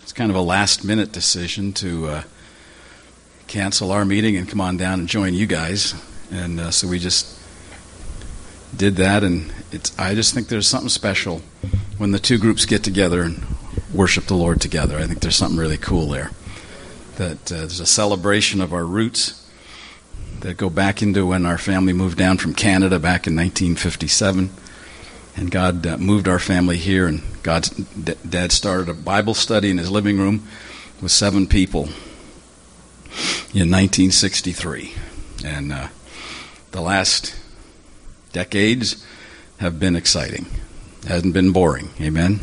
It's kind of a last-minute decision to cancel our meeting and come on down and join you guys. And so we just did that, and I just think there's something special when the two groups get together and worship the Lord together. I think there's something really cool there. That there's a celebration of our roots that go back into when our family moved down from Canada back in 1957. And God moved our family here, and God's Dad started a Bible study in his living room with 7 people in 1963. And the last decades have been exciting. It hasn't been boring. Amen?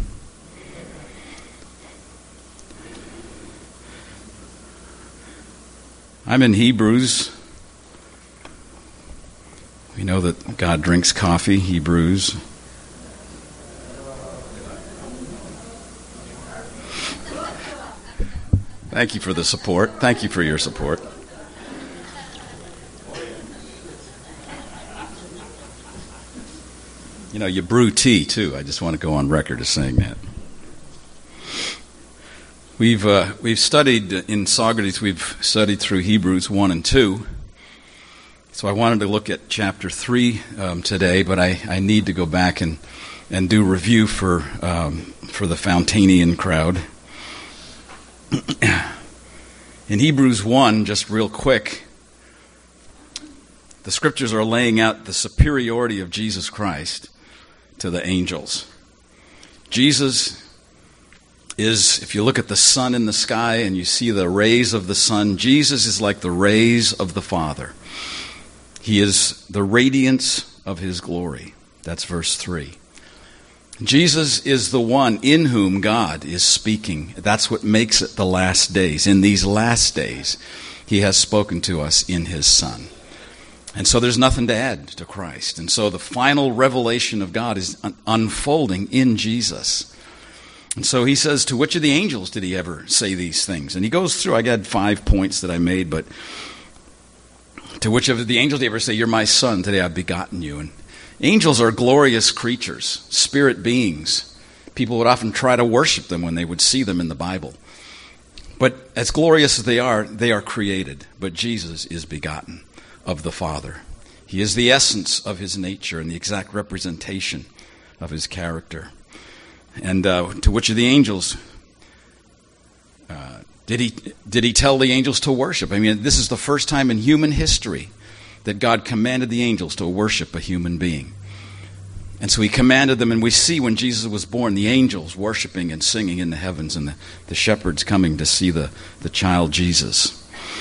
I'm in Hebrews. We know that God drinks coffee, Hebrews. Thank you for the support. Thank you for your support. You know, you brew tea, too. I just want to go on record as saying that. We've studied in Socrates, we've studied through Hebrews 1 and 2. So I wanted to look at chapter 3 today, but I need to go back and do review for the Fountainian crowd. In Hebrews 1, just real quick, the scriptures are laying out the superiority of Jesus Christ to the angels. Jesus is, if you look at the sun in the sky and you see the rays of the sun, Jesus is like the rays of the Father. He is the radiance of his glory. That's verse 3. Jesus is the one in whom God is speaking. That's what makes it the last days. In these last days, he has spoken to us in his Son. And so there's nothing to add to Christ. And so the final revelation of God is unfolding in Jesus. And so he says, to which of the angels did he ever say these things? And he goes through, I got 5 points that I made, but to which of the angels did he ever say, you're my son, today I've begotten you? And angels are glorious creatures, spirit beings. People would often try to worship them when they would see them in the Bible. But as glorious as they are created. But Jesus is begotten of the Father. He is the essence of his nature and the exact representation of his character. And to which of the angels did he tell the angels to worship? I mean, this is the first time in human history that God commanded the angels to worship a human being. And so he commanded them, and we see when Jesus was born, the angels worshiping and singing in the heavens, and the shepherds coming to see the child Jesus.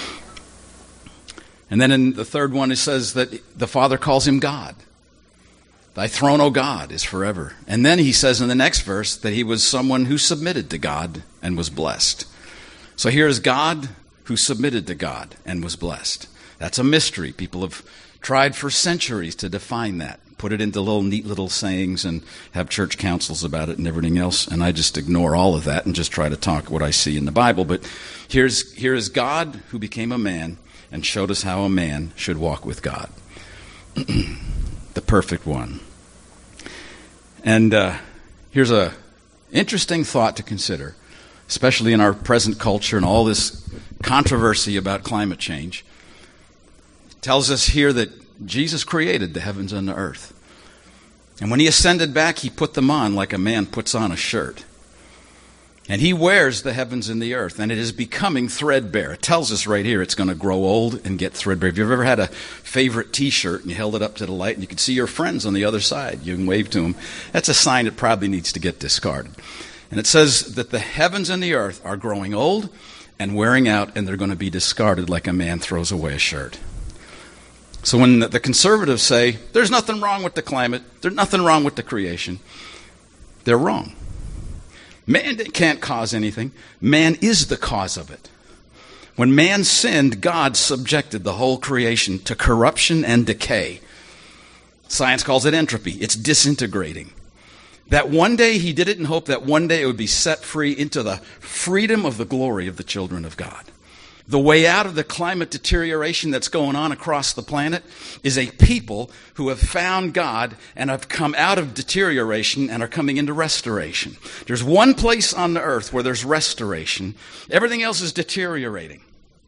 And then in the third one, it says that the Father calls him God. Thy throne, O God, is forever. And then he says in the next verse that he was someone who submitted to God and was blessed. So here is God who submitted to God and was blessed. That's a mystery. People have tried for centuries to define that, put it into neat little sayings and have church councils about it and everything else. And I just ignore all of that and just try to talk what I see in the Bible. But here is God who became a man and showed us how a man should walk with God. The perfect one. And here's a interesting thought to consider, especially in our present culture and all this controversy about climate change. It tells us here that Jesus created the heavens and the earth. And when he ascended back, he put them on like a man puts on a shirt. And he wears the heavens and the earth, and it is becoming threadbare. It tells us right here it's going to grow old and get threadbare. Have you ever had a favorite T-shirt and you held it up to the light and you could see your friends on the other side? You can wave to them. That's a sign it probably needs to get discarded. And it says that the heavens and the earth are growing old and wearing out, and they're going to be discarded like a man throws away a shirt. So when the conservatives say, there's nothing wrong with the climate, there's nothing wrong with the creation, they're wrong. Man can't cause anything. Man is the cause of it. When man sinned, God subjected the whole creation to corruption and decay. Science calls it entropy. It's disintegrating. That one day he did it in hope that one day it would be set free into the freedom of the glory of the children of God. The way out of the climate deterioration that's going on across the planet is a people who have found God and have come out of deterioration and are coming into restoration. There's one place on the earth where there's restoration. Everything else is deteriorating.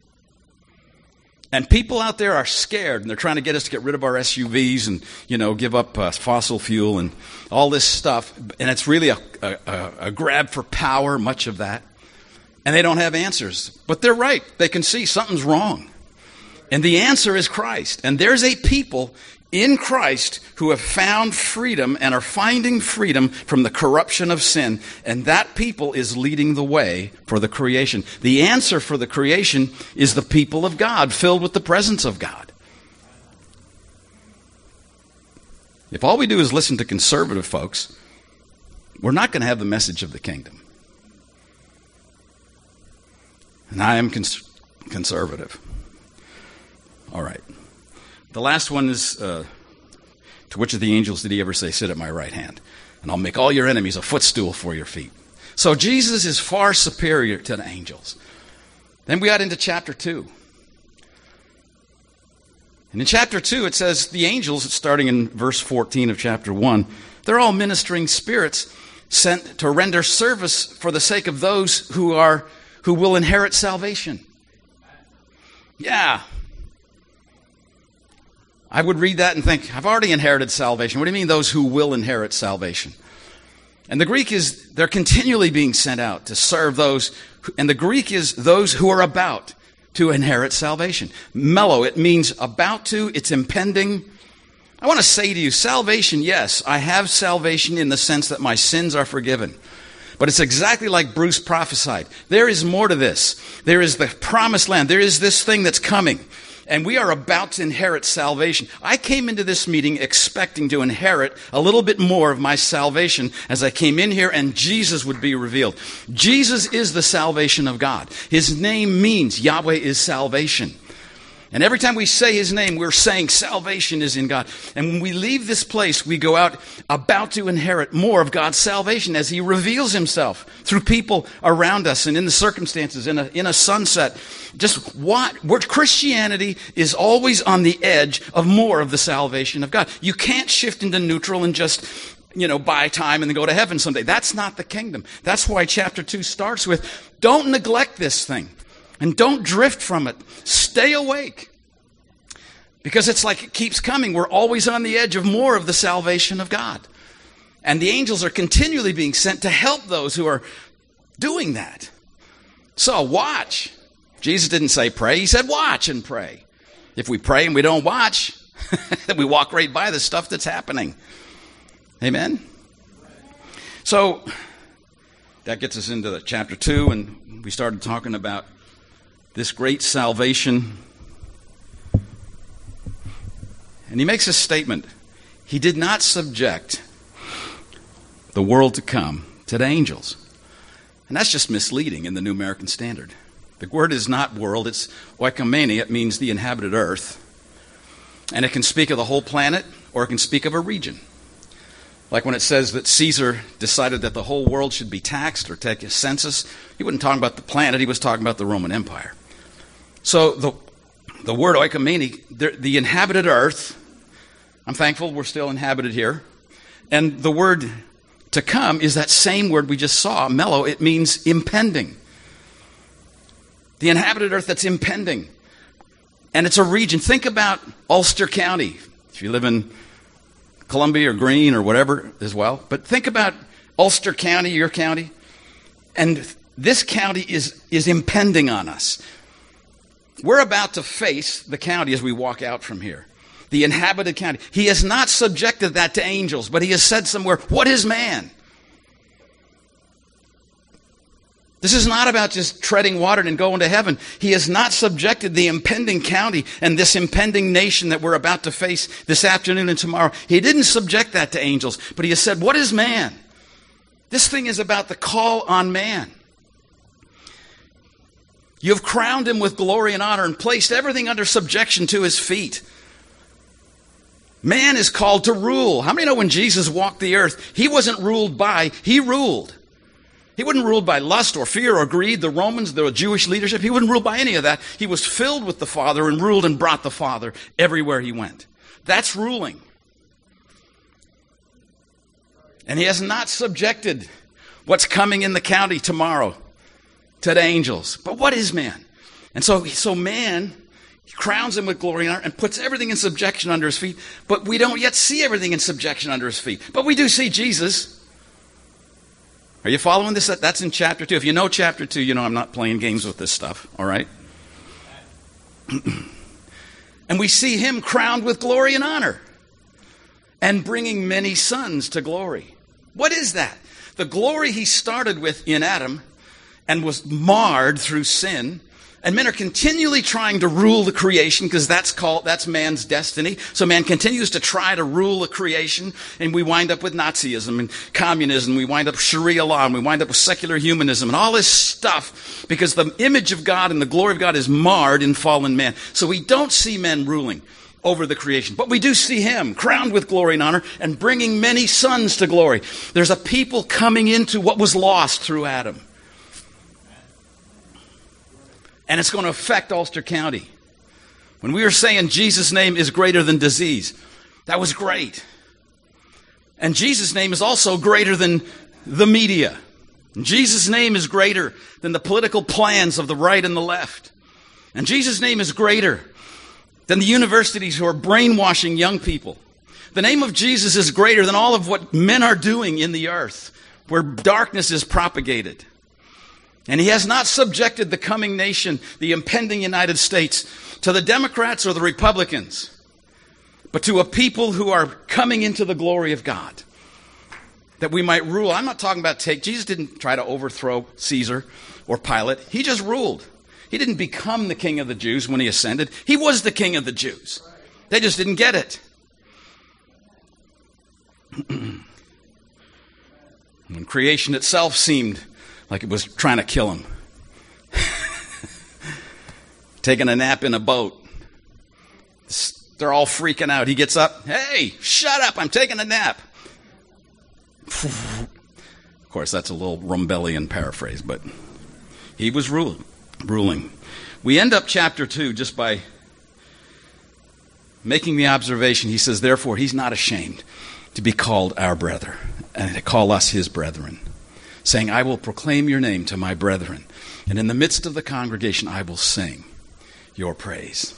And people out there are scared, and they're trying to get us to get rid of our SUVs and, give up fossil fuel and all this stuff. And it's really a grab for power, much of that. And they don't have answers. But they're right. They can see something's wrong. And the answer is Christ. And there's a people in Christ who have found freedom and are finding freedom from the corruption of sin. And that people is leading the way for the creation. The answer for the creation is the people of God, filled with the presence of God. If all we do is listen to conservative folks, we're not going to have the message of the kingdom. And I am conservative. All right. The last one is, to which of the angels did he ever say, sit at my right hand, and I'll make all your enemies a footstool for your feet. So Jesus is far superior to the angels. Then we got into chapter 2. And in chapter 2, it says the angels, starting in verse 14 of chapter 1, they're all ministering spirits sent to render service for the sake of those who will inherit salvation. Yeah. I would read that and think, I've already inherited salvation. What do you mean those who will inherit salvation? And the Greek is, they're continually being sent out to serve those, and the Greek is those who are about to inherit salvation. Melo, it means about to, it's impending. I want to say to you, salvation, yes, I have salvation in the sense that my sins are forgiven. But it's exactly like Bruce prophesied. There is more to this. There is the promised land. There is this thing that's coming. And we are about to inherit salvation. I came into this meeting expecting to inherit a little bit more of my salvation as I came in here and Jesus would be revealed. Jesus is the salvation of God. His name means Yahweh is salvation. And every time we say his name, we're saying salvation is in God. And when we leave this place, we go out about to inherit more of God's salvation as he reveals himself through people around us and in the circumstances, in a sunset. Just what Christianity is always on the edge of more of the salvation of God. You can't shift into neutral and just, buy time and then go to heaven someday. That's not the kingdom. That's why chapter 2 starts with, don't neglect this thing. And don't drift from it. Stay awake. Because it's like it keeps coming. We're always on the edge of more of the salvation of God. And the angels are continually being sent to help those who are doing that. So watch. Jesus didn't say pray. He said watch and pray. If we pray and we don't watch, we walk right by the stuff that's happening. Amen? So that gets us into chapter 2, and we started talking about this great salvation. And he makes a statement. He did not subject the world to come to the angels. And that's just misleading in the New American Standard. The word is not world, it's oikoumene. It means the inhabited earth. And it can speak of the whole planet, or it can speak of a region. Like when it says that Caesar decided that the whole world should be taxed or take a census, he wasn't talking about the planet, he was talking about the Roman Empire. So the word oikoumene, the inhabited earth, I'm thankful we're still inhabited here. And the word to come is that same word we just saw, melo. It means impending. The inhabited earth that's impending. And it's a region. Think about Ulster County, if you live in Columbia or Greene or whatever as well. But think about Ulster County, your county. And this county is impending on us. We're about to face the county as we walk out from here. The inhabited county. He has not subjected that to angels, but he has said somewhere, what is man? This is not about just treading water and going to heaven. He has not subjected the impending county and this impending nation that we're about to face this afternoon and tomorrow. He didn't subject that to angels, but he has said, what is man? This thing is about the call on man. You have crowned him with glory and honor and placed everything under subjection to his feet. Man is called to rule. How many know when Jesus walked the earth, he wasn't ruled by, he ruled. He wasn't ruled by lust or fear or greed, the Romans, the Jewish leadership. He wasn't ruled by any of that. He was filled with the Father and ruled and brought the Father everywhere he went. That's ruling. And he has not subjected what's coming in the county tomorrow to the angels. But what is man? And so man crowns him with glory and honor and puts everything in subjection under his feet. But we don't yet see everything in subjection under his feet. But we do see Jesus. Are you following this? That's in chapter 2. If you know chapter 2, you know I'm not playing games with this stuff. All right? And we see him crowned with glory and honor and bringing many sons to glory. What is that? The glory he started with in Adam and was marred through sin. And men are continually trying to rule the creation because that's man's destiny. So man continues to try to rule the creation, and we wind up with Nazism and communism. We wind up with Sharia law, and we wind up with secular humanism and all this stuff because the image of God and the glory of God is marred in fallen man. So we don't see men ruling over the creation, but we do see him crowned with glory and honor and bringing many sons to glory. There's a people coming into what was lost through Adam. And it's going to affect Ulster County. When we were saying Jesus' name is greater than disease, that was great. And Jesus' name is also greater than the media. And Jesus' name is greater than the political plans of the right and the left. And Jesus' name is greater than the universities who are brainwashing young people. The name of Jesus is greater than all of what men are doing in the earth, where darkness is propagated. And he has not subjected the coming nation, the impending United States, to the Democrats or the Republicans, but to a people who are coming into the glory of God, that we might rule. I'm not talking about Jesus didn't try to overthrow Caesar or Pilate. He just ruled. He didn't become the king of the Jews when he ascended. He was the king of the Jews. They just didn't get it. When creation itself seemed like it was trying to kill him. Taking a nap in a boat. They're all freaking out. He gets up. Hey, shut up. I'm taking a nap. Of course, that's a little Rumbellian paraphrase, but he was ruling. We end up chapter 2 just by making the observation. He says, therefore, he's not ashamed to be called our brother and to call us his brethren, saying, I will proclaim your name to my brethren, and in the midst of the congregation I will sing your praise.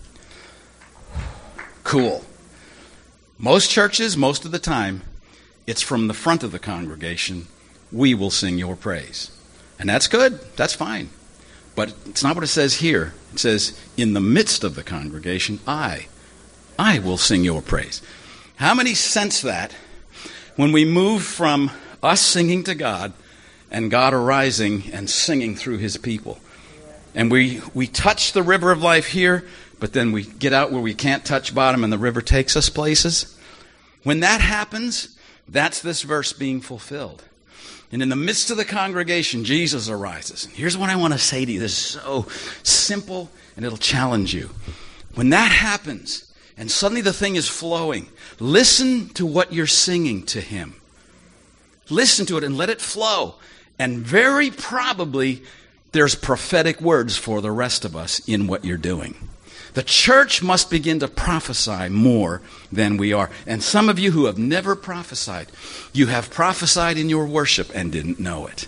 Cool. Most churches, most of the time, it's from the front of the congregation, we will sing your praise. And that's good. That's fine. But it's not what it says here. It says, in the midst of the congregation, I will sing your praise. How many sense that when we move from us singing to God and God arising and singing through his people? And we touch the river of life here, but then we get out where we can't touch bottom and the river takes us places. When that happens, that's this verse being fulfilled. And in the midst of the congregation, Jesus arises. And here's what I want to say to you. This is so simple, and it'll challenge you. When that happens, and suddenly the thing is flowing, listen to what you're singing to him. Listen to it and let it flow. And very probably, there's prophetic words for the rest of us in what you're doing. The church must begin to prophesy more than we are. And some of you who have never prophesied, you have prophesied in your worship and didn't know it.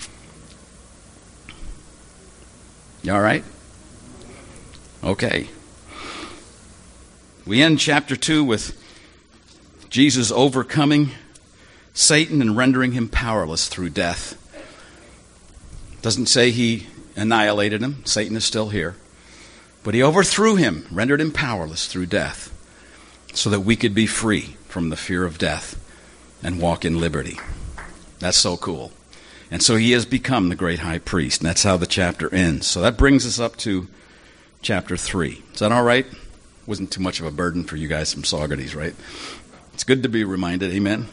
You all right? Okay. We end chapter 2 with Jesus overcoming Satan and rendering him powerless through death. Doesn't say he annihilated him. Satan is still here. But he overthrew him, rendered him powerless through death, so that we could be free from the fear of death and walk in liberty. That's so cool. And so he has become the great high priest. And that's how the chapter ends. So that brings us up to chapter 3. Is that all right? Wasn't too much of a burden for you guys from Saugerties, right? It's good to be reminded. Amen?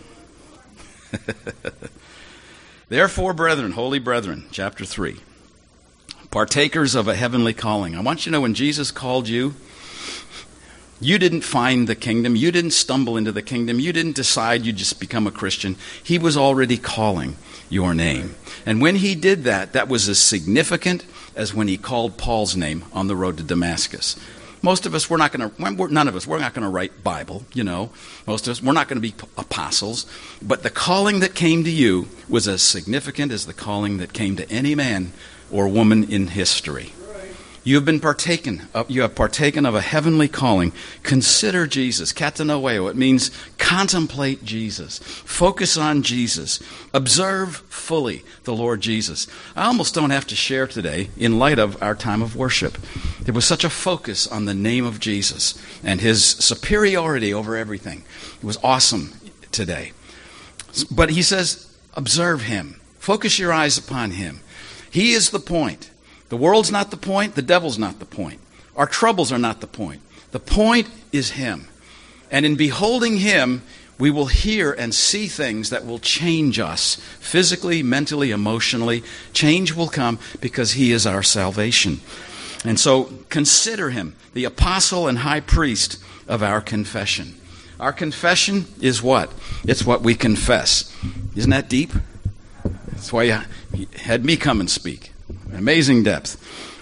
Therefore, brethren, holy brethren, chapter 3. Partakers of a heavenly calling. I want you to know when Jesus called you, You didn't find the kingdom. You didn't stumble into the kingdom. You didn't decide you'd just become a Christian. He was already calling your name. And when he did that, that was as significant as when he called Paul's name on the road to Damascus. Most of us, none of us, we're not going to write Bible, you know. Most of us, we're not going to be apostles. But the calling that came to you was as significant as the calling that came to any man or woman in history. You have partaken of a heavenly calling. Consider Jesus. Katanoweo. It means contemplate Jesus. Focus on Jesus. Observe fully the Lord Jesus. I almost don't have to share today in light of our time of worship. There was such a focus on the name of Jesus and his superiority over everything. It was awesome today. But he says, observe him. Focus your eyes upon him. He is the point. The world's not the point. The devil's not the point. Our troubles are not the point. The point is him. And in beholding him, we will hear and see things that will change us physically, mentally, emotionally. Change will come because he is our salvation. And so consider him the apostle and high priest of our confession. Our confession is what? It's what we confess. Isn't that deep? That's why you had me come and speak. Amazing depth.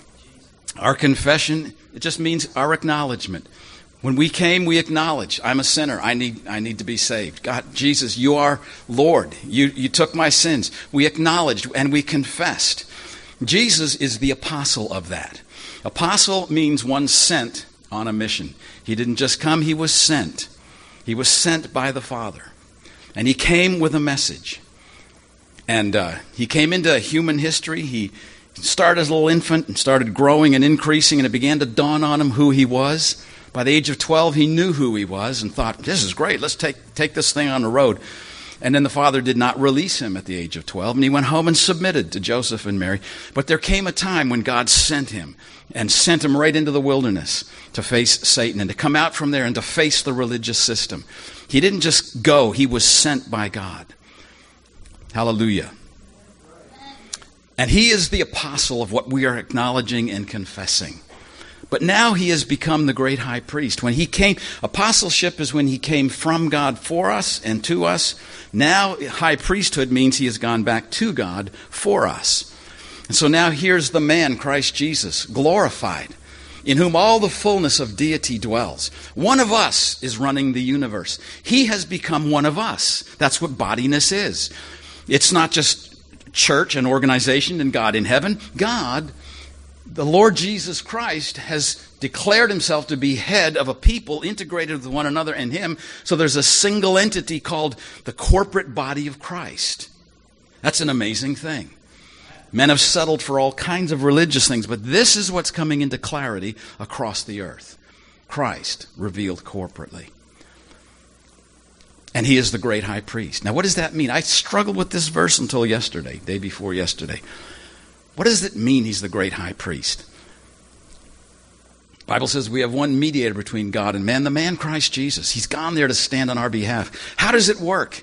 Our confession, it just means our acknowledgement. When we came, we acknowledge, I'm a sinner. I need to be saved. God, Jesus, you are Lord. You took my sins. We acknowledged and we confessed. Jesus is the apostle of that. Apostle means one sent on a mission. He didn't just come, he was sent. He was sent by the Father. And he came with a message. And he came into human history. He started as a little infant and started growing and increasing, and it began to dawn on him who he was. By the age of 12, he knew who he was and thought, this is great, let's take this thing on the road. And then the Father did not release him at the age of 12, and he went home and submitted to Joseph and Mary. But there came a time when God sent him, and sent him right into the wilderness to face Satan and to come out from there and to face the religious system. He didn't just go, he was sent by God. Hallelujah. And he is the apostle of what we are acknowledging and confessing. But now he has become the great high priest. When he came, apostleship is when he came from God for us and to us. Now high priesthood means he has gone back to God for us. And so now here's the man, Christ Jesus, glorified, in whom all the fullness of deity dwells. One of us is running the universe. He has become one of us. That's what bodiness is. It's not just church and organization and God in heaven. God, the Lord Jesus Christ, has declared himself to be head of a people integrated with one another in him. So there's a single entity called the corporate body of Christ. That's an amazing thing. Men have settled for all kinds of religious things, but this is what's coming into clarity across the earth. Christ revealed corporately. And he is the great high priest. Now, what does that mean? I struggled with this verse until yesterday, day before yesterday. What does it mean he's the great high priest? The Bible says we have one mediator between God and man, the man Christ Jesus. He's gone there to stand on our behalf. How does it work?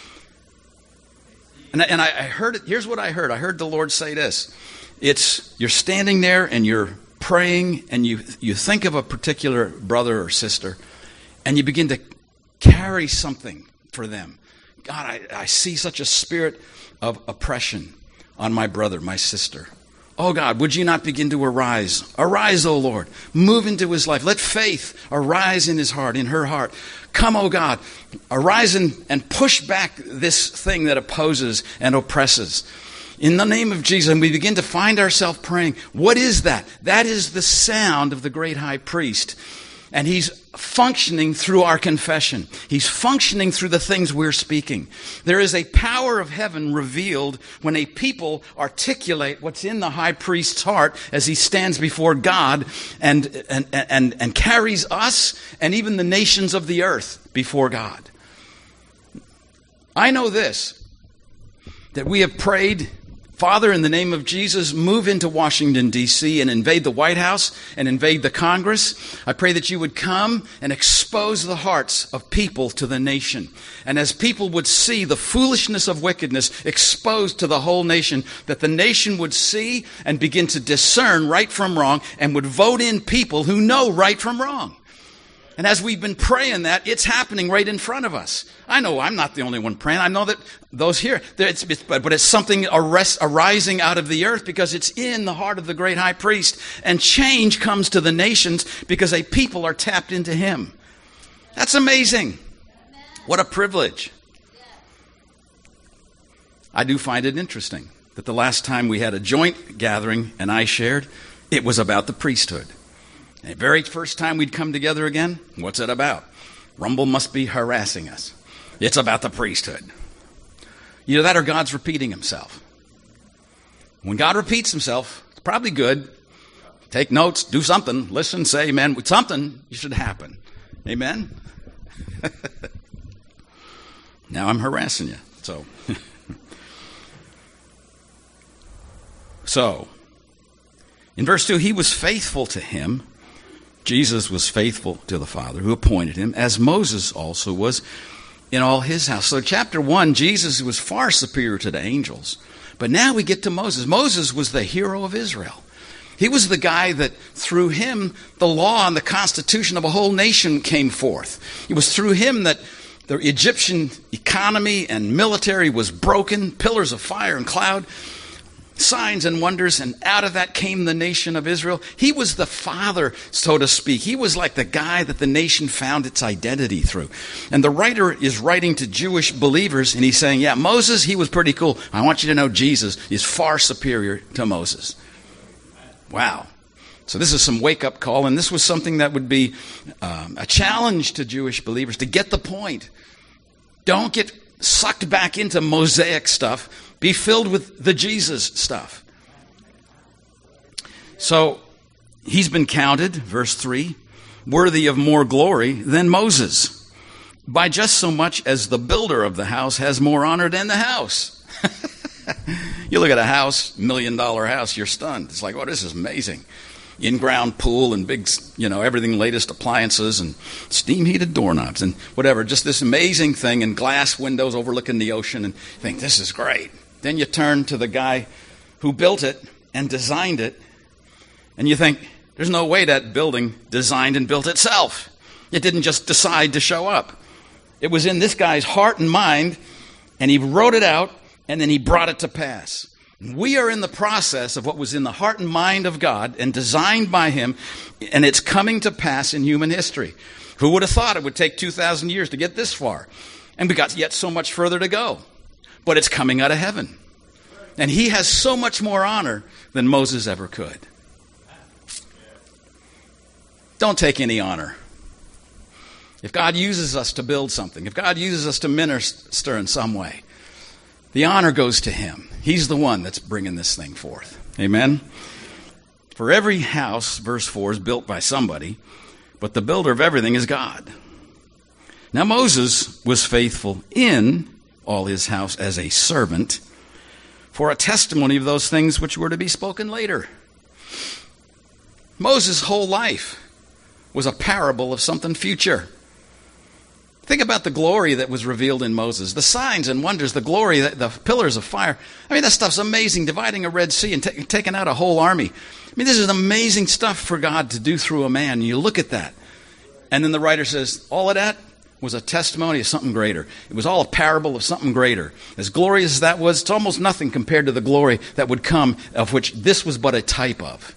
And I heard it. Here's what I heard. I heard the Lord say this. You're standing there and you're praying and you think of a particular brother or sister and you begin to carry something for them. God, I see such a spirit of oppression on my brother, my sister. Oh God, would you not begin to arise? Arise, O Lord. Move into his life. Let faith arise in his heart, in her heart. Come, O God, arise and push back this thing that opposes and oppresses. In the name of Jesus, and we begin to find ourselves praying. What is that? That is the sound of the great high priest. And he's functioning through our confession. He's functioning through the things we're speaking. There is a power of heaven revealed when a people articulate what's in the high priest's heart as he stands before God and carries us and even the nations of the earth before God. I know this, that we have prayed, Father, in the name of Jesus, move into Washington, D.C. and invade the White House and invade the Congress. I pray that you would come and expose the hearts of people to the nation. And as people would see the foolishness of wickedness exposed to the whole nation, that the nation would see and begin to discern right from wrong and would vote in people who know right from wrong. And as we've been praying that, it's happening right in front of us. I know I'm not the only one praying. I know that those here, but it's something arising out of the earth because it's in the heart of the great high priest. And change comes to the nations because a people are tapped into him. That's amazing. What a privilege. I do find it interesting that the last time we had a joint gathering and I shared, it was about the priesthood. And the very first time we'd come together again, what's it about? Rumble must be harassing us. It's about the priesthood. Either that or God's repeating himself. When God repeats himself, it's probably good. Take notes, do something, listen, say amen. Something should happen. Amen? Now I'm harassing you. So, in verse 2, he was faithful to him. Jesus was faithful to the Father who appointed him, as Moses also was in all his house. So chapter 1, Jesus was far superior to the angels. But now we get to Moses. Moses was the hero of Israel. He was the guy that through him the law and the constitution of a whole nation came forth. It was through him that the Egyptian economy and military was broken, pillars of fire and cloud, signs and wonders, and out of that came the nation of Israel. He was the father, so to speak. He was like the guy that the nation found its identity through. And the writer is writing to Jewish believers, and he's saying, yeah, Moses, he was pretty cool. I want you to know Jesus is far superior to Moses. Wow. So this is some wake-up call, and this was something that would be a challenge to Jewish believers to get the point. Don't get sucked back into Mosaic stuff. Be filled with the Jesus stuff. So he's been counted, verse 3, worthy of more glory than Moses, by just so much as the builder of the house has more honor than the house. You look at a house, $1 million house, you're stunned. It's like, oh, this is amazing. In-ground pool and big, everything, latest appliances and steam-heated doorknobs and whatever. Just this amazing thing, and glass windows overlooking the ocean, and you think, this is great. Then you turn to the guy who built it and designed it, and you think, there's no way that building designed and built itself. It didn't just decide to show up. It was in this guy's heart and mind, and he wrote it out, and then he brought it to pass. We are in the process of what was in the heart and mind of God and designed by him, and it's coming to pass in human history. Who would have thought it would take 2,000 years to get this far? And we got yet so much further to go. But it's coming out of heaven. And he has so much more honor than Moses ever could. Don't take any honor. If God uses us to build something, if God uses us to minister in some way, the honor goes to him. He's the one that's bringing this thing forth. Amen? For every house, verse 4, is built by somebody, but the builder of everything is God. Now Moses was faithful in all his house as a servant for a testimony of those things which were to be spoken later. Moses' whole life was a parable of something future. Think about the glory that was revealed in Moses, the signs and wonders, the glory, the pillars of fire. I mean, that stuff's amazing, dividing a Red Sea and taking out a whole army. I mean, this is amazing stuff for God to do through a man. You look at that. And then the writer says, all of that was a testimony of something greater. It was all a parable of something greater. As glorious as that was, it's almost nothing compared to the glory that would come, of which this was but a type of.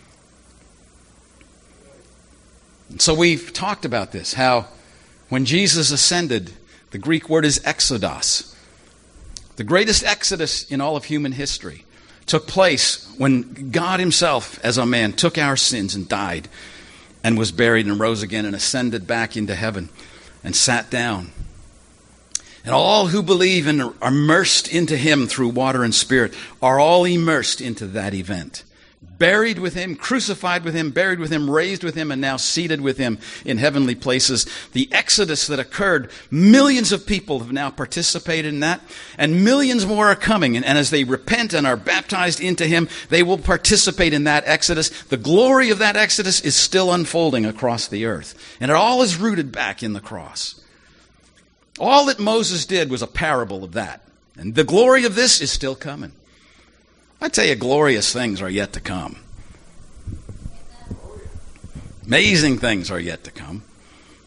And so we've talked about this, how when Jesus ascended, the Greek word is exodos. The greatest exodus in all of human history took place when God himself, as a man, took our sins and died and was buried and rose again and ascended back into heaven and sat down. And all who believe and are immersed into him through water and spirit are all immersed into that event. Buried with him, crucified with him, buried with him, raised with him, and now seated with him in heavenly places. The exodus that occurred, millions of people have now participated in that, and millions more are coming. And as they repent and are baptized into him, they will participate in that exodus. The glory of that exodus is still unfolding across the earth. And it all is rooted back in the cross. All that Moses did was a parable of that. And the glory of this is still coming. I tell you, glorious things are yet to come. Amazing things are yet to come.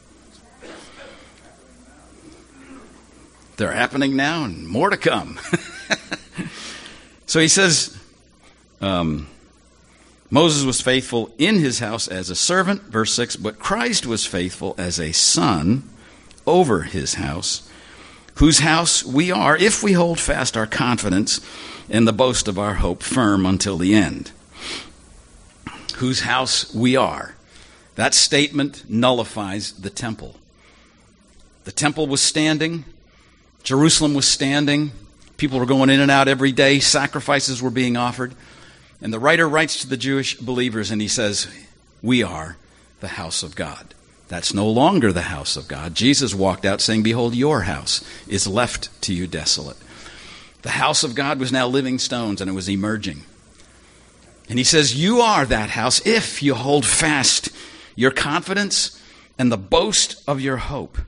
They're happening now and more to come. So he says, Moses was faithful in his house as a servant, verse 6, but Christ was faithful as a son over his house, whose house we are, if we hold fast our confidence and the boast of our hope firm until the end. Whose house we are. That statement nullifies the temple. The temple was standing. Jerusalem was standing. People were going in and out every day. Sacrifices were being offered. And the writer writes to the Jewish believers and he says, we are the house of God. That's no longer the house of God. Jesus walked out saying, behold, your house is left to you desolate. The house of God was now living stones and it was emerging. And he says, you are that house if you hold fast your confidence and the boast of your hope.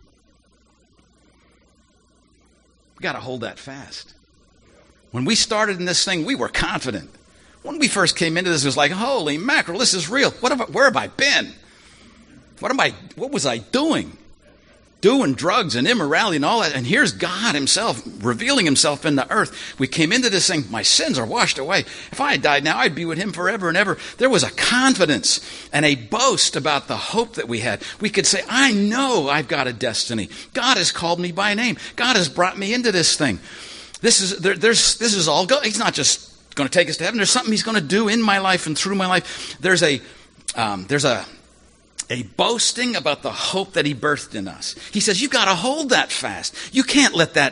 We've got to hold that fast. When we started in this thing, we were confident. When we first came into this, it was like, holy mackerel, this is real. Where have I been? What was I doing? Doing drugs and immorality and all that. And here's God himself revealing himself in the earth. We came into this thing, my sins are washed away. If I had died now, I'd be with him forever and ever. There was a confidence and a boast about the hope that we had. We could say, I know I've got a destiny. God has called me by name. God has brought me into this thing. This is all good. He's not just going to take us to heaven. There's something he's going to do in my life and through my life. There's a boasting about the hope that he birthed in us. He says, you've got to hold that fast. You can't let that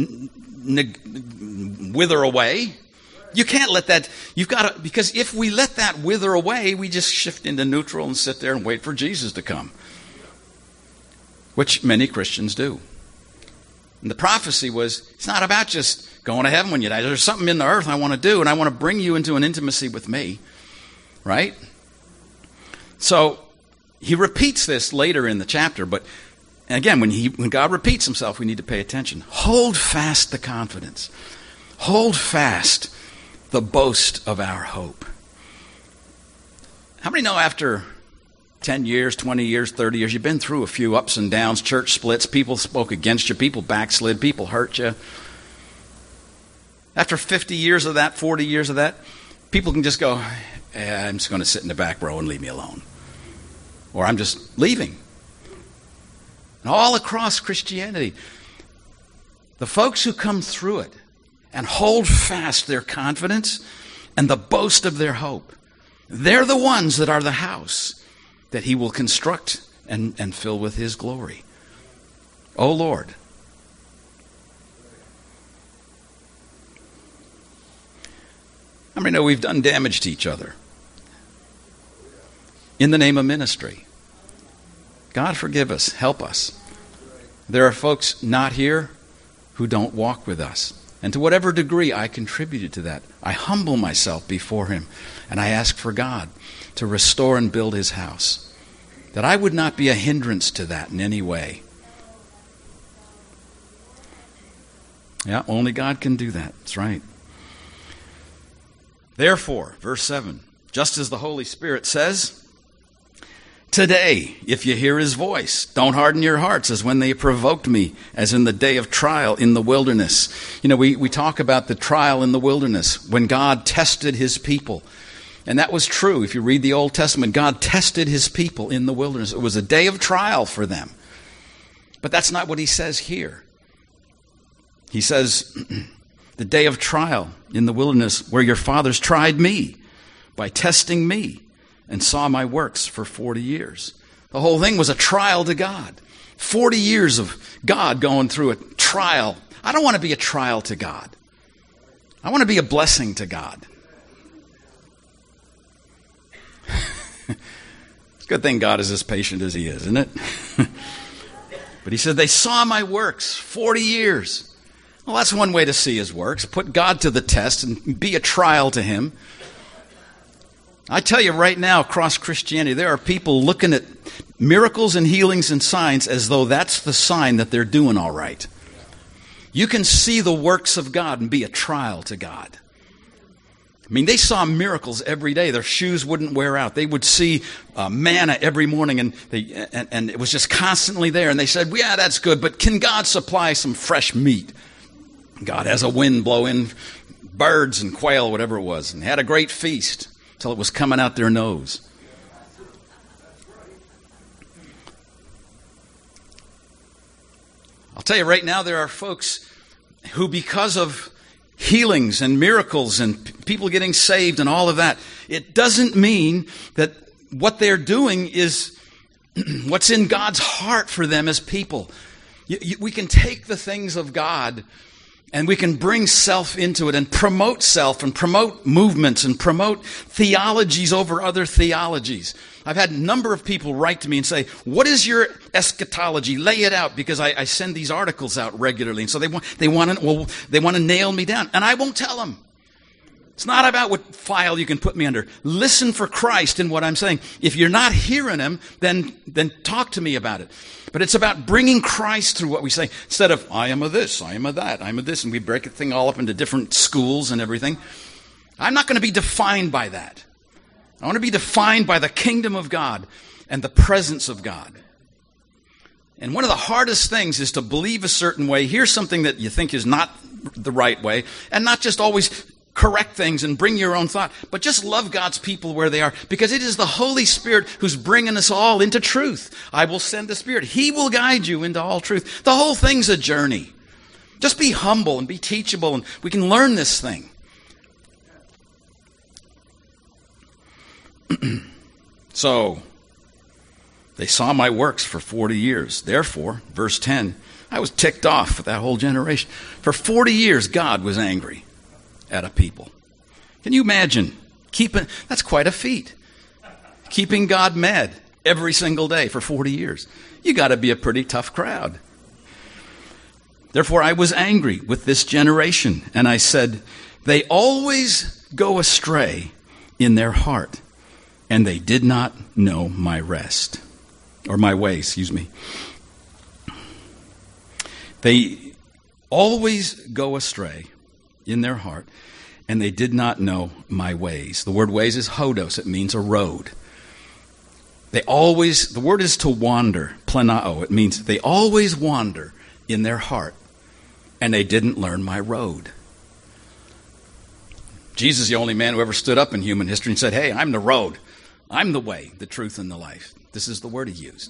wither away. You can't let that, because if we let that wither away, we just shift into neutral and sit there and wait for Jesus to come. Which many Christians do. And the prophecy was, it's not about just going to heaven when you die. There's something in the earth I want to do, and I want to bring you into an intimacy with me. Right? So, he repeats this later in the chapter, but again, when God repeats himself, we need to pay attention. Hold fast the confidence. Hold fast the boast of our hope. How many know after 10 years, 20 years, 30 years, you've been through a few ups and downs, church splits, people spoke against you, people backslid, people hurt you. After 50 years of that, 40 years of that, people can just go, I'm just going to sit in the back row and leave me alone. Or I'm just leaving. And all across Christianity, the folks who come through it and hold fast their confidence and the boast of their hope, they're the ones that are the house that he will construct and fill with his glory. Oh Lord. How many know we've done damage to each other in the name of ministry? God forgive us, help us. There are folks not here who don't walk with us. And to whatever degree I contributed to that, I humble myself before him and I ask for God to restore and build his house. That I would not be a hindrance to that in any way. Yeah, only God can do that. That's right. Therefore, verse 7, just as the Holy Spirit says, today, if you hear his voice, don't harden your hearts as when they provoked me, as in the day of trial in the wilderness. You know, we talk about the trial in the wilderness when God tested his people. And that was true. If you read the Old Testament, God tested his people in the wilderness. It was a day of trial for them. But that's not what he says here. He says, the day of trial in the wilderness where your fathers tried me by testing me and saw my works for 40 years. The whole thing was a trial to God. 40 years of God going through a trial. I don't want to be a trial to God. I want to be a blessing to God. It's a good thing God is as patient as he is, isn't it? But he said, they saw my works 40 years. Well, that's one way to see his works. Put God to the test and be a trial to him. I tell you right now, across Christianity, there are people looking at miracles and healings and signs as though that's the sign that they're doing all right. You can see the works of God and be a trial to God. I mean, they saw miracles every day. Their shoes wouldn't wear out. They would see manna every morning, and it was just constantly there. And they said, well, yeah, that's good, but can God supply some fresh meat? God has a wind blow in birds and quail, whatever it was, and had a great feast till it was coming out their nose. I'll tell you right now, there are folks who, because of healings and miracles and people getting saved and all of that, it doesn't mean that what they're doing is what's in God's heart for them as people. We can take the things of God and we can bring self into it and promote self and promote movements and promote theologies over other theologies. I've had a number of people write to me and say, what is your eschatology? Lay it out, because I send these articles out regularly. And so they want to nail me down. And I won't tell them. It's not about what file you can put me under. Listen for Christ in what I'm saying. If you're not hearing him, then talk to me about it. But it's about bringing Christ through what we say. Instead of, I am a this, I am a that, I am a this. And we break the thing all up into different schools and everything. I'm not going to be defined by that. I want to be defined by the kingdom of God and the presence of God. And one of the hardest things is to believe a certain way, hear something that you think is not the right way, and not just always correct things and bring your own thought, but just love God's people where they are, because it is the Holy Spirit who's bringing us all into truth. I will send the Spirit. He will guide you into all truth. The whole thing's a journey. Just be humble and be teachable, and we can learn this thing. So, they saw my works for 40 years. Therefore, verse 10, I was ticked off with that whole generation. For 40 years, God was angry at a people. Can you imagine? That's quite a feat. Keeping God mad every single day for 40 years. You got to be a pretty tough crowd. Therefore, I was angry with this generation, and I said, they always go astray in their heart, and they did not know my rest, or my way, excuse me. They always go astray in their heart, and they did not know my ways. The word ways is hodos. It means a road. The word is to wander, plenao. It means they always wander in their heart, and they didn't learn my road. Jesus is the only man who ever stood up in human history and said, hey, I'm the road. I'm the way, the truth, and the life. This is the word he used.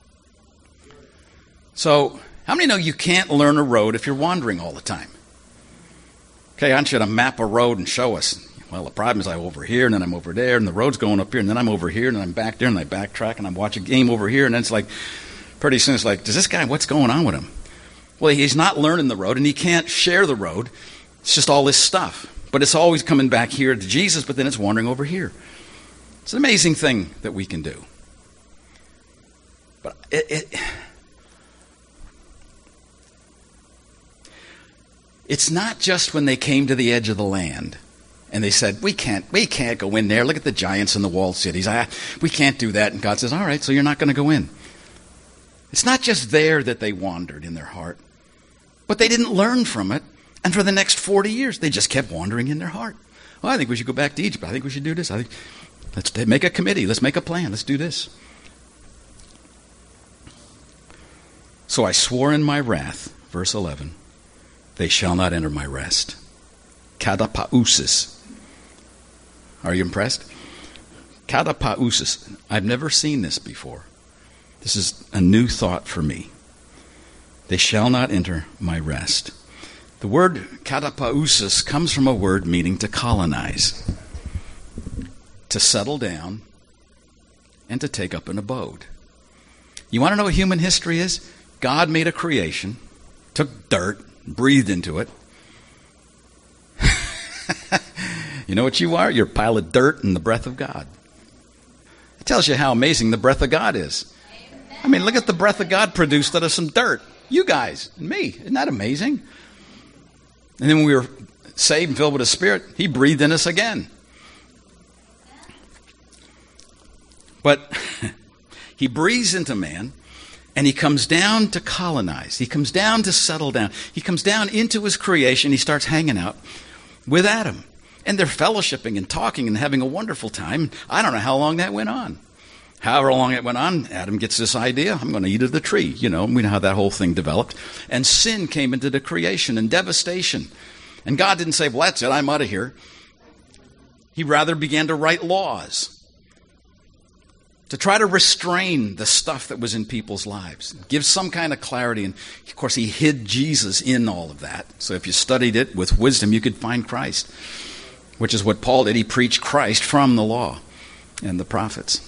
So, how many know you can't learn a road if you're wandering all the time? Okay, I want you to map a road and show us. Well, the problem is I'm over here, and then I'm over there, and the road's going up here, and then I'm over here, and then I'm back there, and I backtrack, and I'm watching a game over here, and then it's like, pretty soon it's like, does this guy, what's going on with him? Well, he's not learning the road, and he can't share the road. It's just all this stuff. But it's always coming back here to Jesus, but then it's wandering over here. It's an amazing thing that we can do. But it's not just when they came to the edge of the land and they said, we can't go in there. Look at the giants in the walled cities. We can't do that. And God says, all right, so you're not going to go in. It's not just there that they wandered in their heart, but they didn't learn from it. And for the next 40 years, they just kept wandering in their heart. Well, I think we should go back to Egypt. I think we should do this. Let's make a committee. Let's make a plan. Let's do this. So I swore in my wrath, verse 11, they shall not enter my rest. Katapausis. Are you impressed? Katapausis. I've never seen this before. This is a new thought for me. They shall not enter my rest. The word katapausis comes from a word meaning to colonize, to settle down, and to take up an abode. You want to know what human history is? God made a creation, took dirt, breathed into it. You know what you are? You're a pile of dirt and the breath of God. It tells you how amazing the breath of God is. I mean, look at the breath of God produced out of some dirt. You guys and me. Isn't that amazing? And then when we were saved and filled with the Spirit, he breathed in us again. But he breathes into man, and he comes down to colonize. He comes down to settle down. He comes down into his creation. He starts hanging out with Adam. And they're fellowshipping and talking and having a wonderful time. I don't know how long that went on. However long it went on, Adam gets this idea, I'm going to eat of the tree. You know, we know how that whole thing developed. And sin came into the creation and devastation. And God didn't say, well, that's it, I'm out of here. He rather began to write laws to try to restrain the stuff that was in people's lives, give some kind of clarity. And, of course, he hid Jesus in all of that. So if you studied it with wisdom, you could find Christ, which is what Paul did. He preached Christ from the law and the prophets.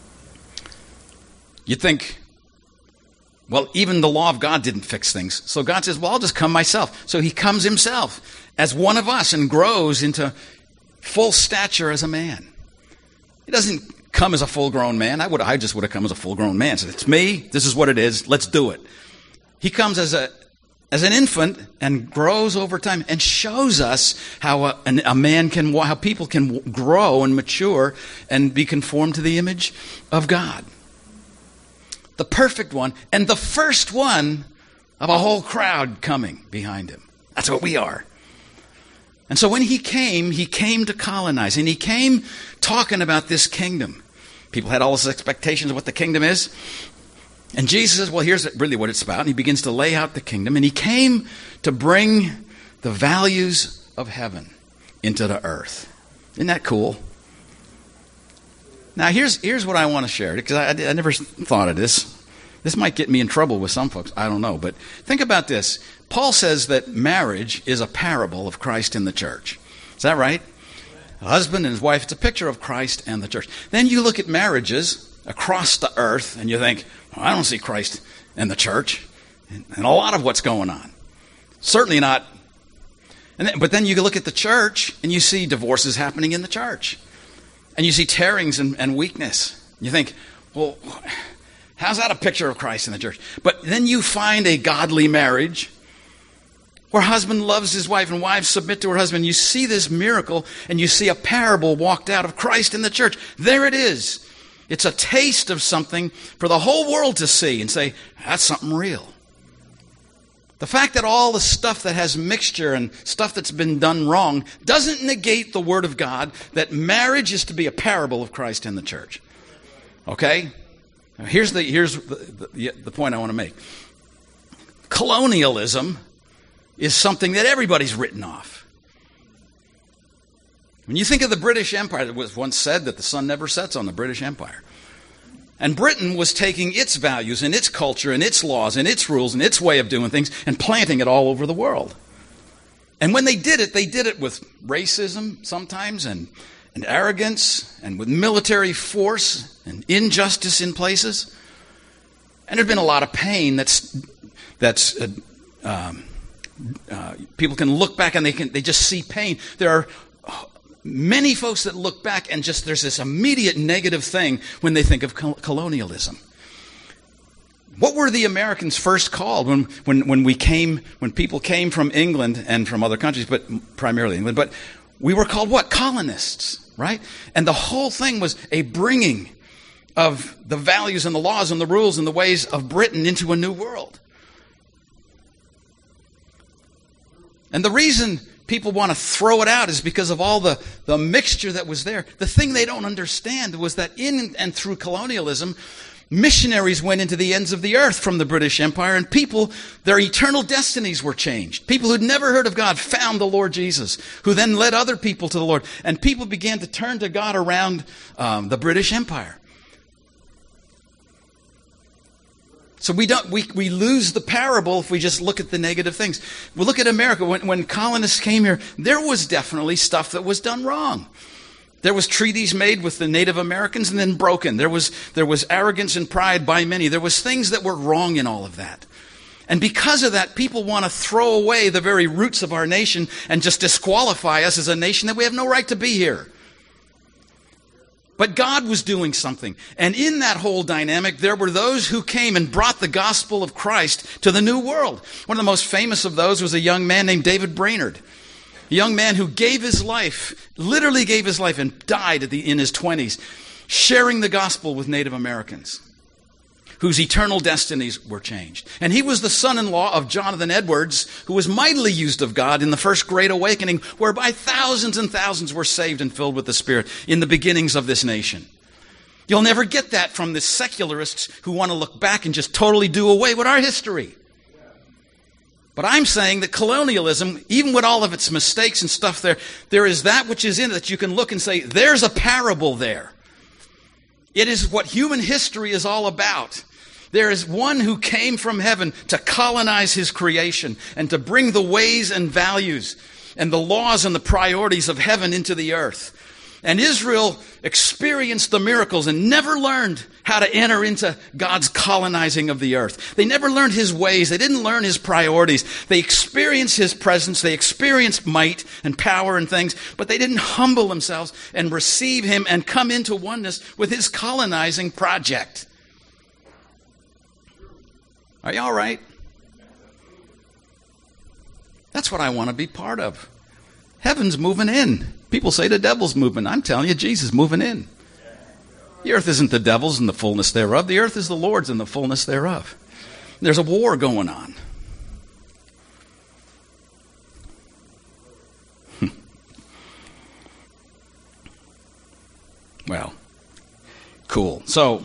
You'd think, well, even the law of God didn't fix things. So God says, well, I'll just come myself. So he comes himself as one of us and grows into full stature as a man. He doesn't come as a full-grown man. I just would have come as a full-grown man. So it's me. This is what it is. Let's do it. He comes as an infant and grows over time and shows us how a man can, how people can grow and mature and be conformed to the image of God. The perfect one and the first one of a whole crowd coming behind him. That's what we are. And so when he came to colonize, and he came talking about this kingdom. People had all these expectations of what the kingdom is. And Jesus says, well, here's really what it's about. And he begins to lay out the kingdom. And he came to bring the values of heaven into the earth. Isn't that cool? Now, here's what I want to share, because I never thought of this. This might get me in trouble with some folks. I don't know. But think about this. Paul says that marriage is a parable of Christ in the church. Is that right? A husband and his wife, it's a picture of Christ and the church. Then you look at marriages across the earth and you think, well, I don't see Christ and the church and a lot of what's going on. Certainly not. But then you look at the church and you see divorces happening in the church. And you see tearings and weakness. You think, well, how's that a picture of Christ in the church? But then you find a godly marriage where husband loves his wife and wives submit to her husband. You see this miracle and you see a parable walked out of Christ in the church. There it is. It's a taste of something for the whole world to see and say, that's something real. The fact that all the stuff that has mixture and stuff that's been done wrong doesn't negate the Word of God that marriage is to be a parable of Christ in the church. Okay? Now here's the point I want to make. Colonialism is something that everybody's written off. When you think of the British Empire, it was once said that the sun never sets on the British Empire. And Britain was taking its values and its culture and its laws and its rules and its way of doing things and planting it all over the world. And when they did it with racism sometimes and arrogance and with military force and injustice in places. And there's been a lot of pain that's people can look back and they just see pain. There are many folks that look back and just there's this immediate negative thing when they think of colonialism. What were the Americans first called when people came from England and from other countries, but primarily England? But we were called what? Colonists, right? And the whole thing was a bringing of the values and the laws and the rules and the ways of Britain into a new world. And the reason people want to throw it out is because of all the mixture that was there. The thing they don't understand was that in and through colonialism, missionaries went into the ends of the earth from the British Empire, and people, their eternal destinies were changed. People who'd never heard of God found the Lord Jesus, who then led other people to the Lord. And people began to turn to God around the British Empire. So we lose the parable if we just look at the negative things. We look at America. When colonists came here, there was definitely stuff that was done wrong. There was treaties made with the Native Americans and then broken. There was arrogance and pride by many. There was things that were wrong in all of that. And because of that, people want to throw away the very roots of our nation and just disqualify us as a nation that we have no right to be here. But God was doing something. And in that whole dynamic, there were those who came and brought the gospel of Christ to the new world. One of the most famous of those was a young man named David Brainerd. A young man who gave his life, literally gave his life, and died in his 20s, sharing the gospel with Native Americans. whose eternal destinies were changed. And he was the son-in-law of Jonathan Edwards, who was mightily used of God in the first Great Awakening, whereby thousands and thousands were saved and filled with the Spirit in the beginnings of this nation. You'll never get that from the secularists who want to look back and just totally do away with our history. But I'm saying that colonialism, even with all of its mistakes and stuff there is that which is in it that you can look and say, there's a parable there. It is what human history is all about. There is one who came from heaven to colonize his creation and to bring the ways and values and the laws and the priorities of heaven into the earth. And Israel experienced the miracles and never learned how to enter into God's colonizing of the earth. They never learned his ways. They didn't learn his priorities. They experienced his presence. They experienced might and power and things, but they didn't humble themselves and receive him and come into oneness with his colonizing project. Are you all right? That's what I want to be part of. Heaven's moving in. People say the devil's moving. I'm telling you, Jesus is moving in. The earth isn't the devil's and the fullness thereof. The earth is the Lord's and the fullness thereof. There's a war going on. Well, cool. So,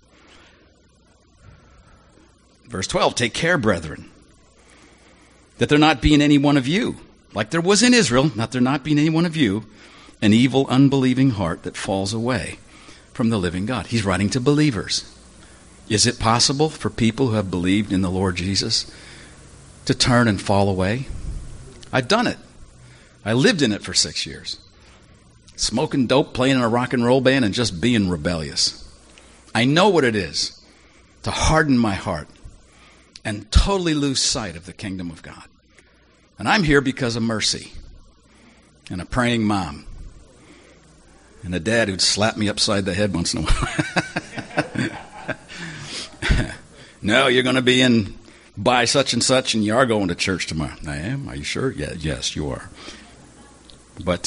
verse 12, take care, brethren, that there not be in any one of you, like there was in Israel, not there not be in any one of you, an evil, unbelieving heart that falls away from the living God. He's writing to believers. Is it possible for people who have believed in the Lord Jesus to turn and fall away? I've done it. I lived in it for 6 years. Smoking dope, playing in a rock and roll band, and just being rebellious. I know what it is to harden my heart and totally lose sight of the kingdom of God. And I'm here because of mercy and a praying mom and a dad who'd slap me upside the head once in a while. No, you're going to be in by such and such, and you are going to church tomorrow. I am? Are you sure? Yeah, yes, you are. But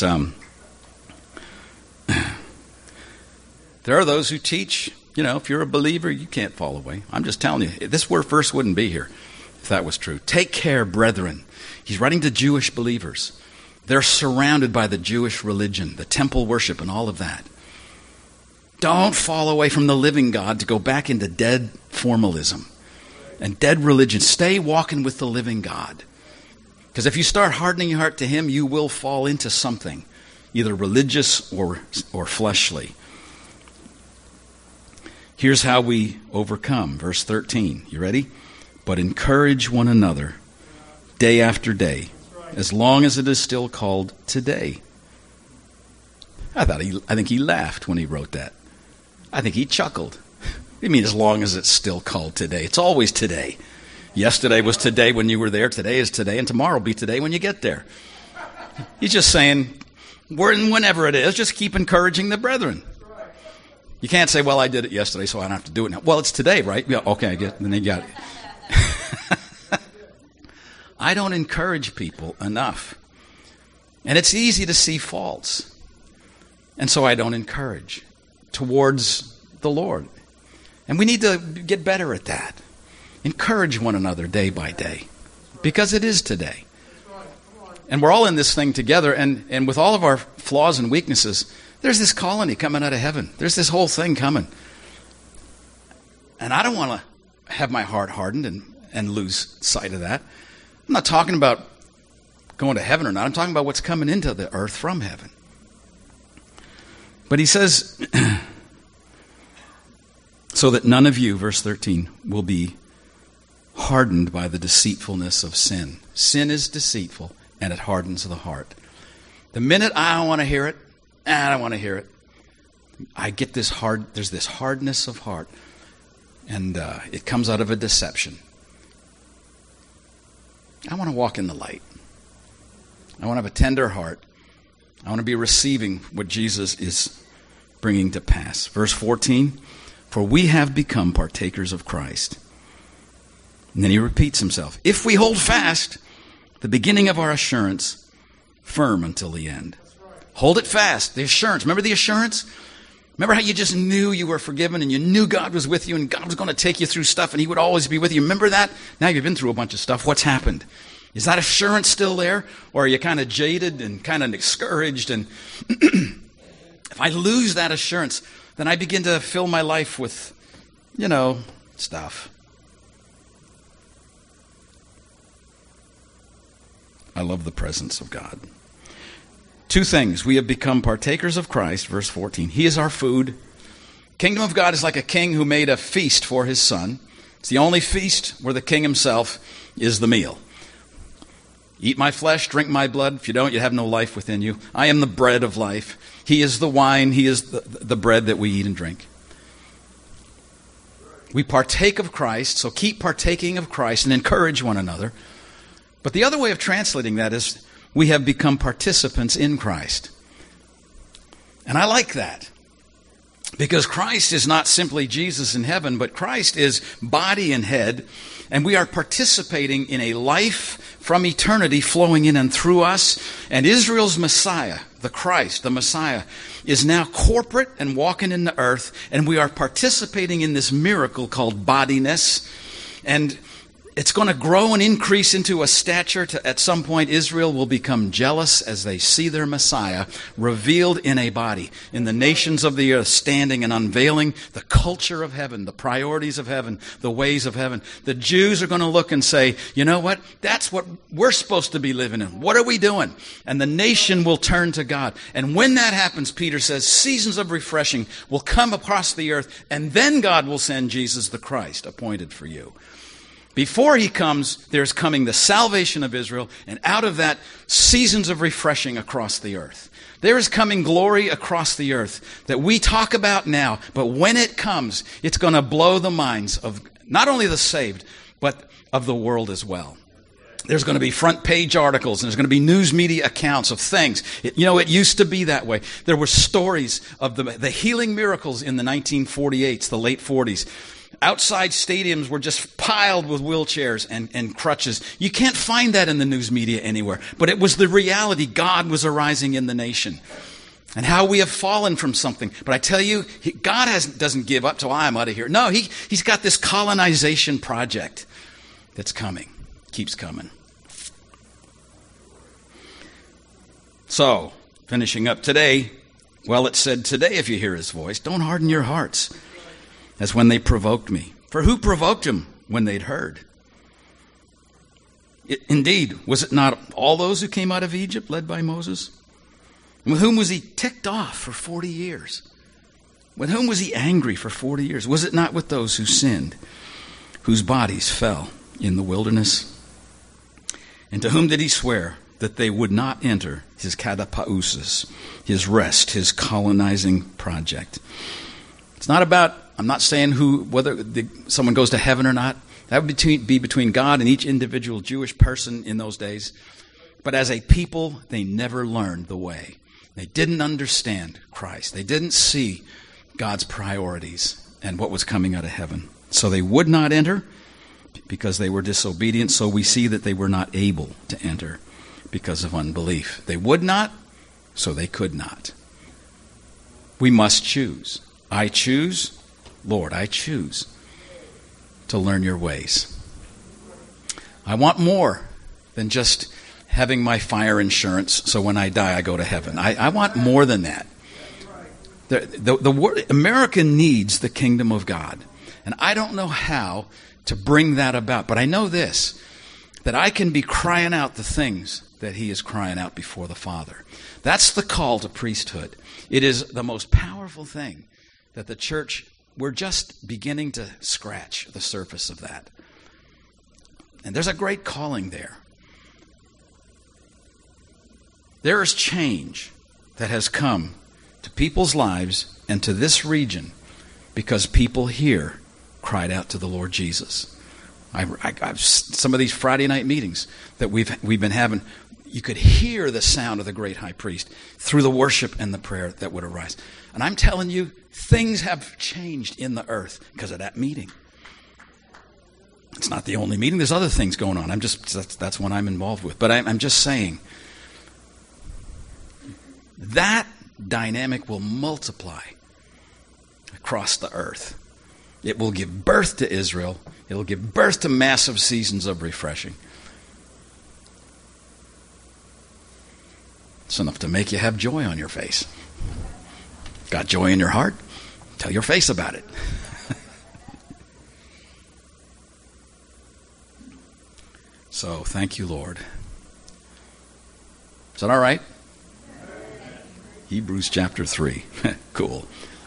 there are those who teach, if you're a believer, you can't fall away. I'm just telling you, this verse wouldn't be here if that was true. Take care, brethren. He's writing to Jewish believers. They're surrounded by the Jewish religion, the temple worship, and all of that. Don't fall away from the living God to go back into dead formalism and dead religion. Stay walking with the living God. Because if you start hardening your heart to him, you will fall into something, either religious or fleshly. Here's how we overcome. Verse 13. You ready? But encourage one another day after day, as long as it is still called today. I think he laughed when he wrote that. I think he chuckled. I mean, as long as it's still called today. It's always today. Yesterday was today when you were there. Today is today, and tomorrow will be today when you get there. He's just saying, whenever it is, just keep encouraging the brethren. You can't say, well, I did it yesterday, so I don't have to do it now. Well, it's today, right? Yeah, okay, I get it. Then you got it. I don't encourage people enough. And it's easy to see faults. And so I don't encourage towards the Lord. And we need to get better at that. Encourage one another day by day. Because it is today. And we're all in this thing together. And with all of our flaws and weaknesses, there's this colony coming out of heaven. There's this whole thing coming. And I don't want to have my heart hardened and lose sight of that. I'm not talking about going to heaven or not. I'm talking about what's coming into the earth from heaven. But he says, so that none of you, verse 13, will be hardened by the deceitfulness of sin. Sin is deceitful, and it hardens the heart. The minute I don't want to hear it, I don't want to hear it, I get there's this hardness of heart, and it comes out of a deception. I want to walk in the light. I want to have a tender heart. I want to be receiving what Jesus is bringing to pass. Verse 14, for we have become partakers of Christ. And then he repeats himself. If we hold fast the beginning of our assurance firm until the end. Hold it fast. The assurance. Remember the assurance? Remember how you just knew you were forgiven and you knew God was with you and God was going to take you through stuff and he would always be with you? Remember that? Now you've been through a bunch of stuff. What's happened? Is that assurance still there? Or are you kind of jaded and kind of discouraged? And if I lose that assurance, then I begin to fill my life with, stuff. I love the presence of God. Two things. We have become partakers of Christ, verse 14. He is our food. Kingdom of God is like a king who made a feast for his son. It's the only feast where the king himself is the meal. Eat my flesh, drink my blood. If you don't, you have no life within you. I am the bread of life. He is the wine. He is the bread that we eat and drink. We partake of Christ, so keep partaking of Christ and encourage one another. But the other way of translating that is we have become participants in Christ. And I like that. Because Christ is not simply Jesus in heaven, but Christ is body and head, and we are participating in a life from eternity flowing in and through us. And Israel's Messiah, the Christ, the Messiah, is now corporate and walking in the earth, and we are participating in this miracle called bodiness. And it's going to grow and increase into a stature. At some point, Israel will become jealous as they see their Messiah revealed in a body, in the nations of the earth, standing and unveiling the culture of heaven, the priorities of heaven, the ways of heaven. The Jews are going to look and say, you know what? That's what we're supposed to be living in. What are we doing? And the nation will turn to God. And when that happens, Peter says, seasons of refreshing will come across the earth, and then God will send Jesus the Christ, appointed for you. Before he comes, there's coming the salvation of Israel, and out of that, seasons of refreshing across the earth. There is coming glory across the earth that we talk about now, but when it comes, it's going to blow the minds of not only the saved, but of the world as well. There's going to be front page articles, and there's going to be news media accounts of things. It used to be that way. There were stories of the healing miracles in the 1948s, the late 40s. Outside stadiums were just piled with wheelchairs and crutches. You can't find that in the news media anywhere. But it was the reality. God was arising in the nation. And how we have fallen from something. But I tell you, God doesn't give up till I'm out of here. No, he's got this colonization project that's coming. Keeps coming. So, finishing up today. Well, it said, today if you hear his voice, don't harden your hearts. As when they provoked me. For who provoked him when they'd heard? Indeed, was it not all those who came out of Egypt led by Moses? And with whom was he ticked off for 40 years? With whom was he angry for 40 years? Was it not with those who sinned, whose bodies fell in the wilderness? And to whom did he swear that they would not enter his katapausis, his rest, his colonizing project? It's not about, I'm not saying whether someone goes to heaven or not. That would be between God and each individual Jewish person in those days. But as a people, they never learned the way. They didn't understand Christ. They didn't see God's priorities and what was coming out of heaven. So they would not enter because they were disobedient. So we see that they were not able to enter because of unbelief. They would not, so they could not. We must choose. I choose, Lord, I choose to learn your ways. I want more than just having my fire insurance so when I die I go to heaven. I want more than that. America needs the kingdom of God. And I don't know how to bring that about. But I know this, that I can be crying out the things that he is crying out before the Father. That's the call to priesthood. It is the most powerful thing that the church, we're just beginning to scratch the surface of that. And there's a great calling there. There is change that has come to people's lives and to this region because people here cried out to the Lord Jesus. I've some of these Friday night meetings that we've been having, you could hear the sound of the great high priest through the worship and the prayer that would arise. And I'm telling you, things have changed in the earth because of that meeting. It's not the only meeting. There's other things going on. That's what I'm involved with. But I'm just saying, that dynamic will multiply across the earth. It will give birth to Israel. It will give birth to massive seasons of refreshing. It's enough to make you have joy on your face. Got joy in your heart? Tell your face about it. So, thank you, Lord. Is that all right? Hebrews chapter 3. Cool.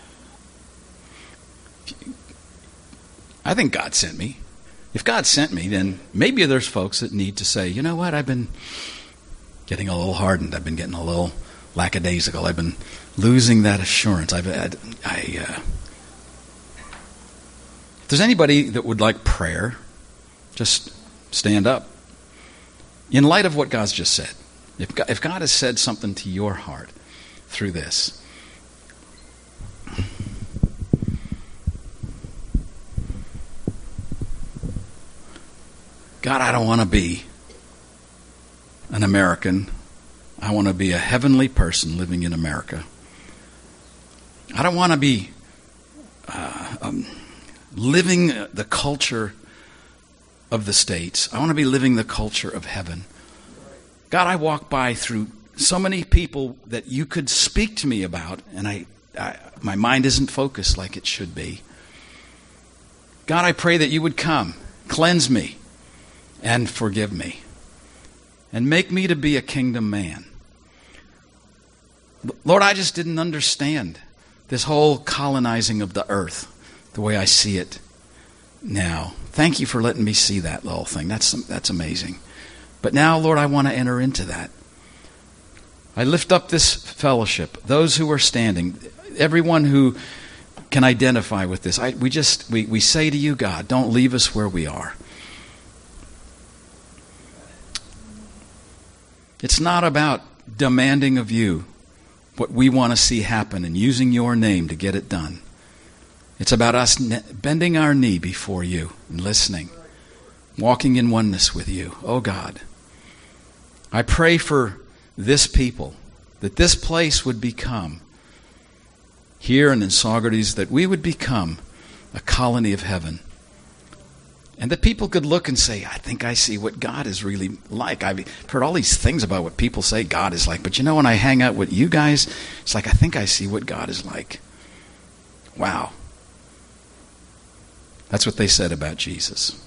I think God sent me. If God sent me, then maybe there's folks that need to say, you know what, I've been getting a little hardened. I've been getting a little lackadaisical. I've been losing that assurance. If there's anybody that would like prayer, just stand up. In light of what God's just said, if God has said something to your heart through this, God, I don't want to be an American. I want to be a heavenly person living in America. I don't want to be living the culture of the States. I want to be living the culture of heaven. God, I walk by through so many people that you could speak to me about, and my mind isn't focused like it should be. God, I pray that you would come, cleanse me, and forgive me, and make me to be a kingdom man. Lord, I just didn't understand this whole colonizing of the earth the way I see it now. Thank you for letting me see that little thing. That's amazing. But now, Lord, I want to enter into that. I lift up this fellowship, those who are standing, everyone who can identify with this. We say to you, God, don't leave us where we are. It's not about demanding of you what we want to see happen and using your name to get it done. It's about us bending our knee before you and listening, walking in oneness with you. Oh God, I pray for this people, that this place would become, here and in Saugerties, that we would become a colony of heaven. And that people could look and say, I think I see what God is really like. I've heard all these things about what people say God is like. But you know, when I hang out with you guys, it's like I think I see what God is like. Wow. That's what they said about Jesus.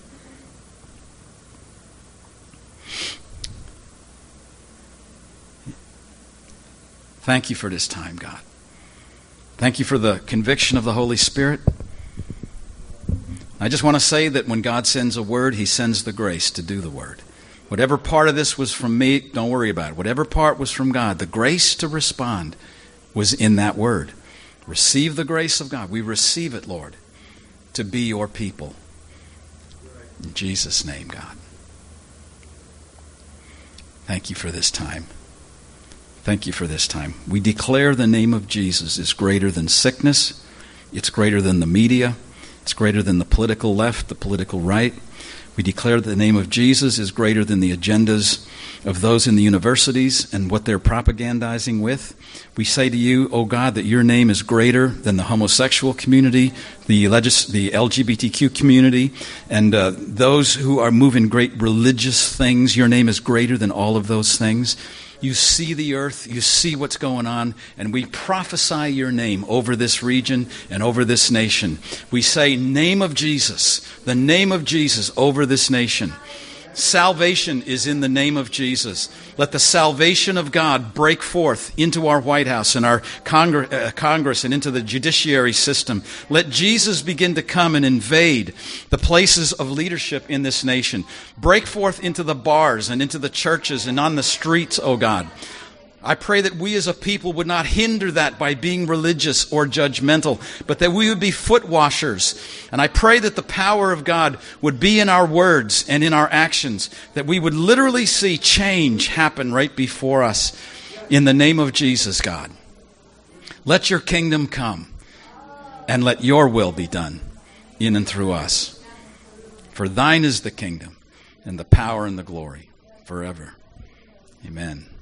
Thank you for this time, God. Thank you for the conviction of the Holy Spirit. I just want to say that when God sends a word, He sends the grace to do the word. Whatever part of this was from me, don't worry about it. Whatever part was from God, the grace to respond was in that word. Receive the grace of God. We receive it, Lord, to be your people. In Jesus' name, God. Thank you for this time. Thank you for this time. We declare the name of Jesus is greater than sickness. It's greater than the media. It's greater than the political left, the political right. We declare that the name of Jesus is greater than the agendas of those in the universities and what they're propagandizing with. We say to you, oh God, that your name is greater than the homosexual community, the LGBTQ community, and those who are moving great religious things. Your name is greater than all of those things. You see the earth, you see what's going on, and we prophesy your name over this region and over this nation. We say, name of Jesus, the name of Jesus over this nation. Salvation is in the name of Jesus. Let the salvation of God break forth into our White House and our Congress and into the judiciary system. Let Jesus begin to come and invade the places of leadership in this nation. Break forth into the bars and into the churches and on the streets, oh God. I pray that we as a people would not hinder that by being religious or judgmental, but that we would be foot washers. And I pray that the power of God would be in our words and in our actions, that we would literally see change happen right before us in the name of Jesus, God. Let your kingdom come and let your will be done in and through us. For thine is the kingdom and the power and the glory forever. Amen.